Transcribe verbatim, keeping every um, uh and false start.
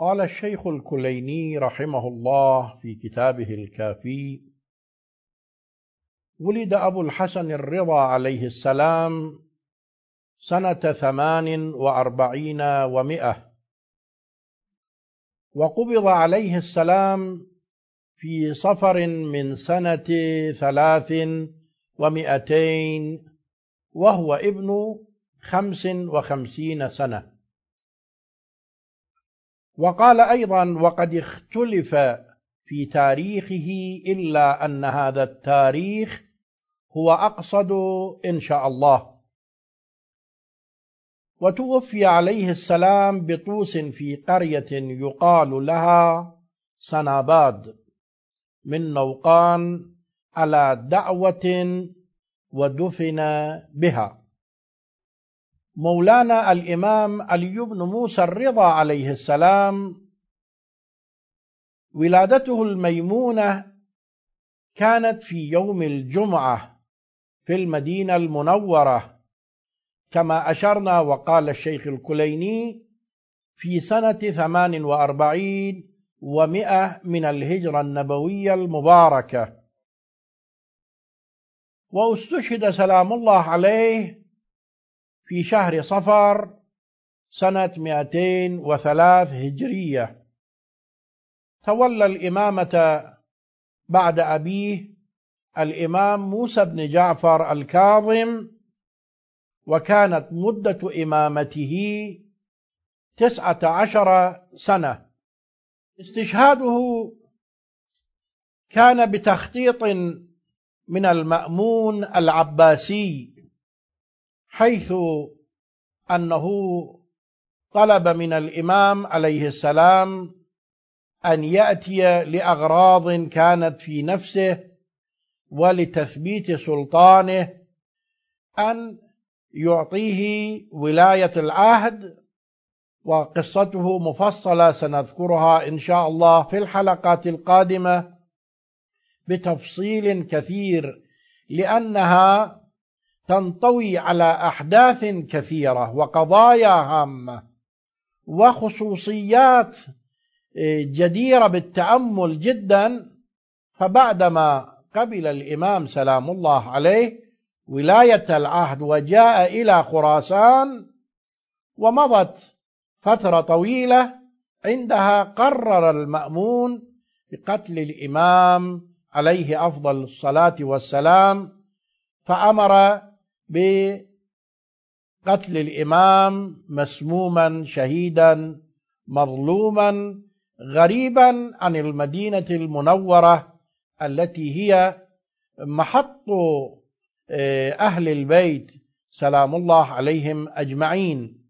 قال الشيخ الكليني رحمه الله في كتابه الكافي: ولد أبو الحسن الرضا عليه السلام سنة ثمان وأربعين ومئة، وقبض عليه السلام في صفر من سنة ثلاث ومئتين وهو ابن خمس وخمسين سنة. وقال أيضا: وقد اختلف في تاريخه إلا أن هذا التاريخ هو أقصد إن شاء الله. وتوفي عليه السلام بطوس في قرية يقال لها صناباد من نوقان على دعوة ودفن بها. مولانا الإمام علي بن موسى الرضا عليه السلام ولادته الميمونة كانت في يوم الجمعة في المدينة المنورة كما أشرنا، وقال الشيخ الكليني في سنة ثمان وأربعين ومئة من الهجرة النبوية المباركة. واستشهد سلام الله عليه في شهر صفر سنة مئتين وثلاث هجرية. تولى الإمامة بعد أبيه الإمام موسى بن جعفر الكاظم، وكانت مدة إمامته تسعة عشر سنة. استشهاده كان بتخطيط من المأمون العباسي، حيث أنه طلب من الإمام عليه السلام أن يأتي لأغراض كانت في نفسه ولتثبيت سلطانه، أن يعطيه ولاية العهد، وقصته مفصلة سنذكرها إن شاء الله في الحلقات القادمة بتفصيل كثير، لأنها تنطوي على أحداث كثيرة وقضايا هامة وخصوصيات جديرة بالتأمل جدا. فبعدما قبل الإمام سلام الله عليه ولاية العهد وجاء إلى خراسان، ومضت فترة طويلة، عندها قرر المأمون بقتل الإمام عليه أفضل الصلاة والسلام، فأمر بقتل الإمام مسموما شهيدا مظلوما غريبا عن المدينة المنورة التي هي محط أهل البيت سلام الله عليهم أجمعين.